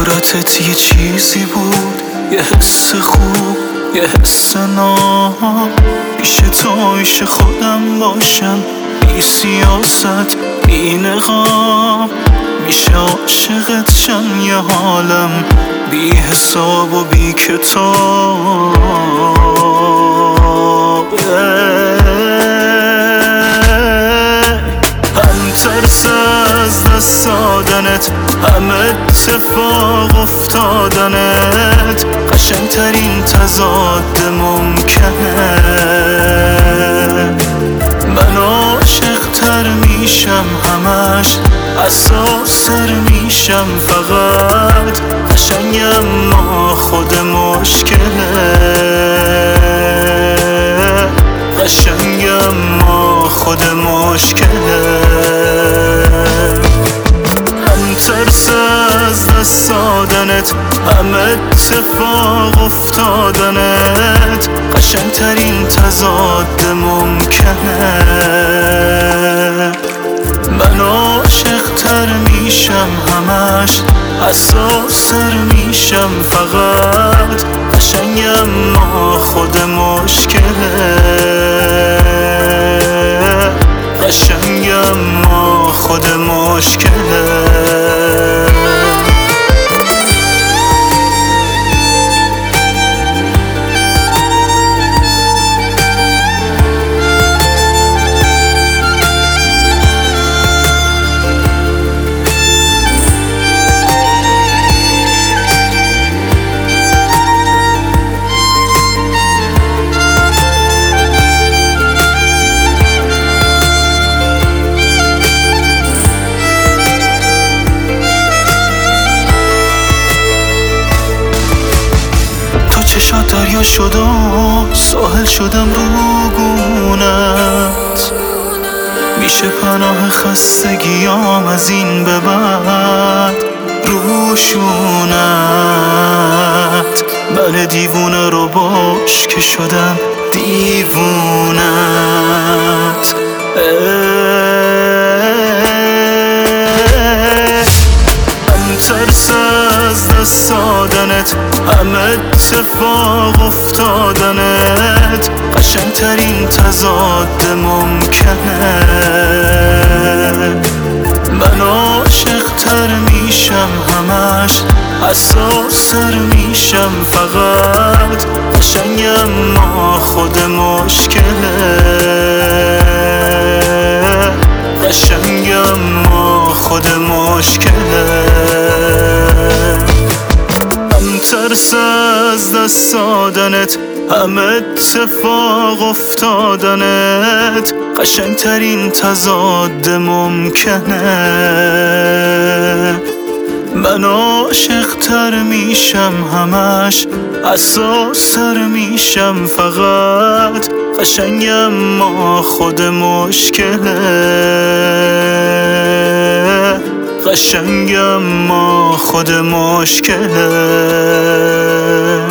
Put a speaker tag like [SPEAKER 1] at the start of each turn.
[SPEAKER 1] صورتت یه چیزی بود، یه حس خوب، یه حس ناب. پیش تو ایش خودم باشم، بی سیاست، بی نقاب. میشه عاشقت شم یه حالم، بی حساب و بی کتاب. هم ترس از دست دادنت، هم اتفاق افتادنت. قشنگترین تضاد ممکنه. من عاشق‌تر میشم همش، اساس‌تر میشم فقط. قشنگم ما خود مشکله، قشنگم ما خود مشکله. هم ترس از دست دادنت، هم اتفاق افتادنت. قشنگترین تضاد ممکنه. من عاشق‌تر میشم همش، اساس‌تر میشم فقط. قشنگم ما خود مشکله، قشنگم ما خود مشکله. چشات دریا شد و ساحل شدم رو گونت. میشه پناه خستگیام از این به بعد روشونت. من دیوونه رو باش که شدم دیوونت. هم ترس از دست دادنت، هم اتفاق افتادنت. قشنگترین تضاد ممکنه. من عاشق‌تر میشم همش، اساس‌تر میشم فقط. قشنگم ما خود مشکله، قشنگم ما خود مشکله. هم ترس از دست دادنت، هم اتفاق افتادنت. قشنگترین تضاد ممکنه. من عاشق‌تر میشم همش، اساس‌تر میشم فقط. قشنگم ما خود مشکله، قشنگم ما خود مشکله.